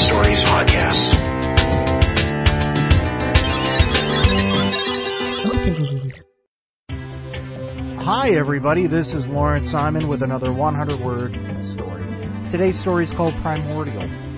Stories podcast. Hi everybody, this is Lawrence Simon with another 100-word story. Today's story is called Primordial.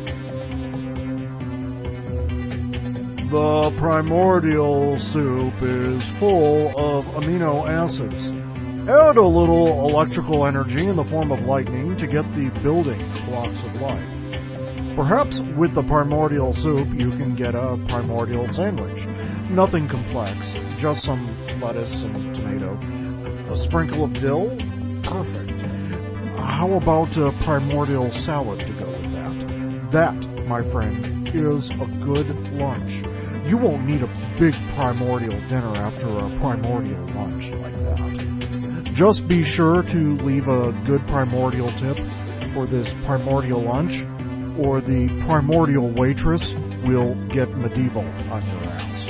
The primordial soup is full of amino acids. Add a little electrical energy in the form of lightning to get the building blocks of life. Perhaps with the primordial soup you can get a primordial sandwich. Nothing complex, just some lettuce and tomato. A sprinkle of dill? Perfect. How about a primordial salad to go with that? That, my friend, is a good lunch. You won't need a big primordial dinner after a primordial lunch like that. Just be sure to leave a good primordial tip for this primordial lunch, or the primordial waitress will get medieval on your ass.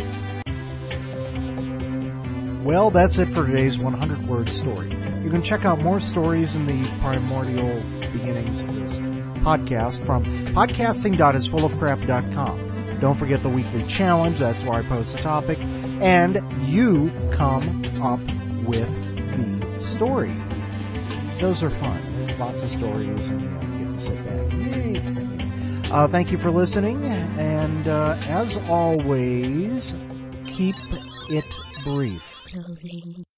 Well, that's it for today's 100-word story. You can check out more stories in the primordial beginnings of this podcast from podcasting.isfullofcrap.com. Don't forget the weekly challenge. That's where I post a topic, and you come up with the story. Those are fun. There's lots of stories, and you get to sit back. Yay. Thank you for listening, and as always, keep it brief. Closing.